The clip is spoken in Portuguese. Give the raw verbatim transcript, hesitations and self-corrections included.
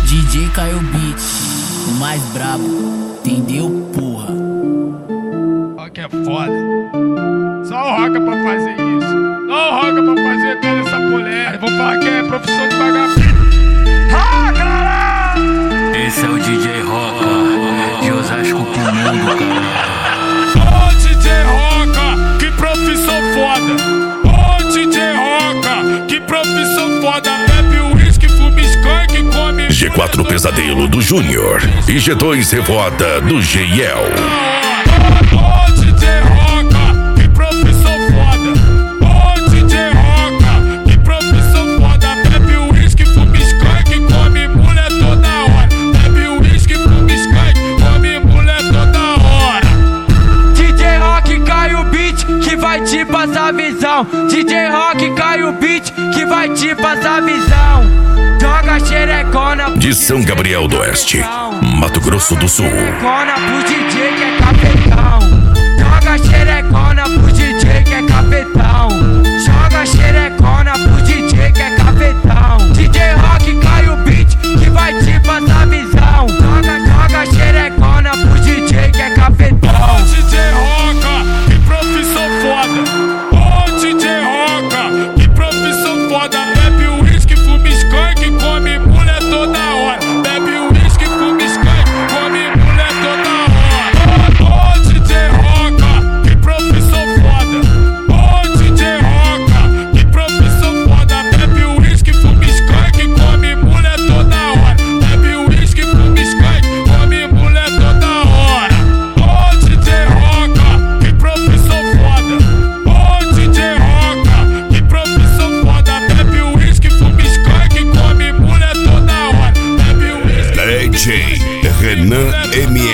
D J Caio Beat, o mais brabo, entendeu, porra? Rock é foda. Só o Roca pra fazer isso. Só o Roca pra fazer toda essa polêmica. Aí vou falar que é profissão de vagabundo. Esse é o D J Roca, de Osasco pro mundo, cara. Ô D J Roca, que profissão foda. Ô D J Roca, que profissão foda. Bebe uísque, fuma skunk e come G quatro Pesadelo do Júnior e G dois Revoada do G L. Ô D J Roca, que profissão foda. Ô D J Roca, que profissão foda. Bebe uísque, fuma skunk e come mulher toda hora. Bebe uísque, fuma skunk, come mulher toda hora. D J Rock cai o beat que vai te passar visão. D J Rock cai o beat que vai te passar visão. Joga xerecona De São Gabriel do Oeste, Mato Grosso do Sul. Xerecona pro D J que é capetão. Joga xerecona pro D J que é capetão. Joga xerecona pro D J que é capetão. D J Rock cai o beat que vai te passar visão. Joga, joga xerecona pro D J que é capetão. Ô D J Roca, que profissão foda. Ô D J Roca, que profissão foda. Bebe uísque, fuma skunk e come mulher toda hora. Bebe uísque, fuma skunk, come mulher toda hora. Ô D J Roca, que profissão foda. Ô D J Roca, que profissão foda. Bebe uísque, fuma skunk e come mulher toda hora. Bebe uísque, fuma skunk, come mulher toda hora. Ô D J Roca, que profissão foda. Ô D J Roca, que profissão foda. Bebe uísque, fuma skunk e come mulher toda hora. Bebe uísque. D J Renan M